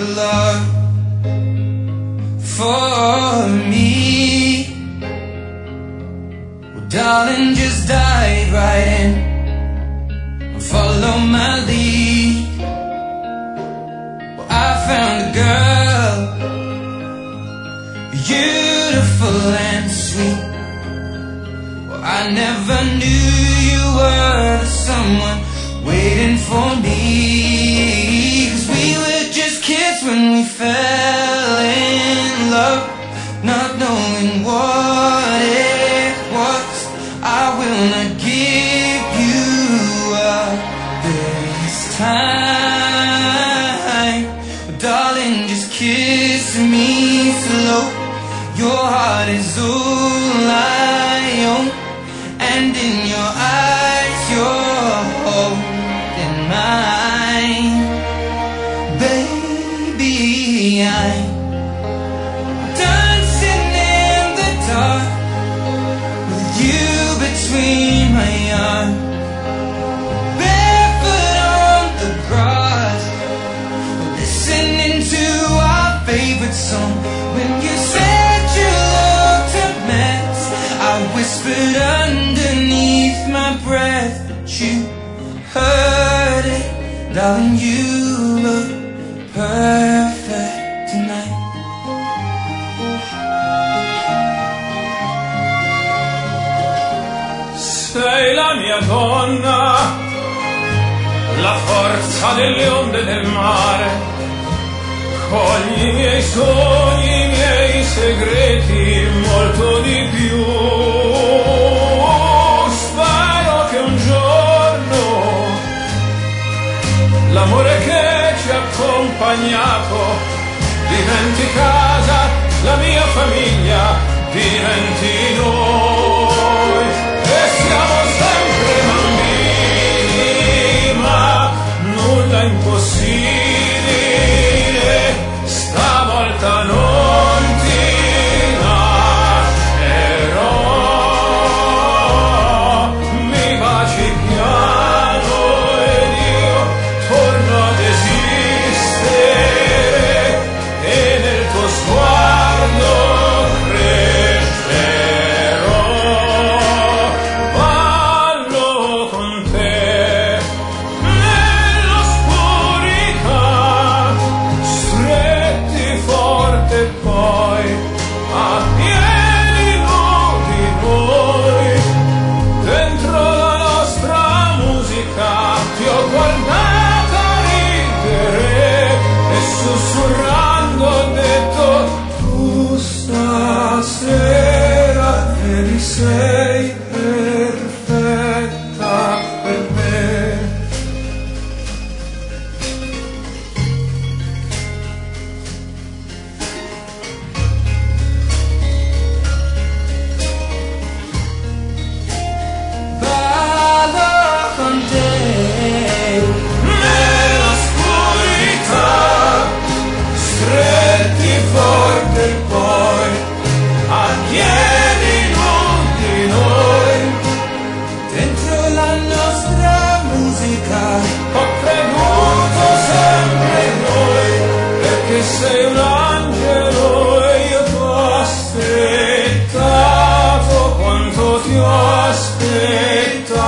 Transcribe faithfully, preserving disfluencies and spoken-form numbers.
of love for me. Well, darling, just dive right in and follow my lead. Well, I found a girl, beautiful and sweet. Well, I never knew you were the someone waiting for me. 'Cause we were just kids when we fell in love, not knowing what it was. I will not give you up this time, but darling, just kiss me slow. Your heart is all I own, and in your eyes you're holding mine. Baby, I'm dancing in the dark with you between my arms, barefoot on the grass, listening to our favorite song. When you said you looked a mess, I whispered underneath my breath, but you heard it. Darling, you look perfect tonight. Sei la mia donna, la forza delle onde del mare. Cogli i miei sogni, i miei segreti, molto di più. Spero che un giorno l'amore che ci ha accompagnato diventi casa, la mia famiglia diventi noi. E siamo sempre bambini, ma nulla è impossibile. Stavolta non ti lascerò, mi baci piano ed io torno ad esistere, e nel tuo sguardo crescerò. Ballo con te nell'oscurità, stretti forte e poi a piedi nudi noi. Dentro la nostra musica ti ho guardata ridere e sussurrando ho detto: tu stasera vedi sei perfetta per me. Ballo con te Nell'oscurità, stretti forte e poi a piedi nudi noi. dentro la nostra musica. Ho creduto sempre in noi, perché sei un angelo e io t'ho aspettato quanto ti ho aspettato.